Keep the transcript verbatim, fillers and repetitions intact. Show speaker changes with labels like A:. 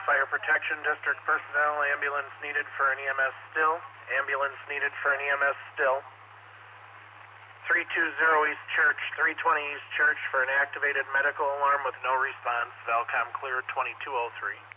A: Fire Protection District personnel, ambulance needed for an E M S still. Ambulance needed for an E M S still. three two zero East Church, three twenty East Church for an activated medical alarm with no response. Valcom clear twenty-two oh three.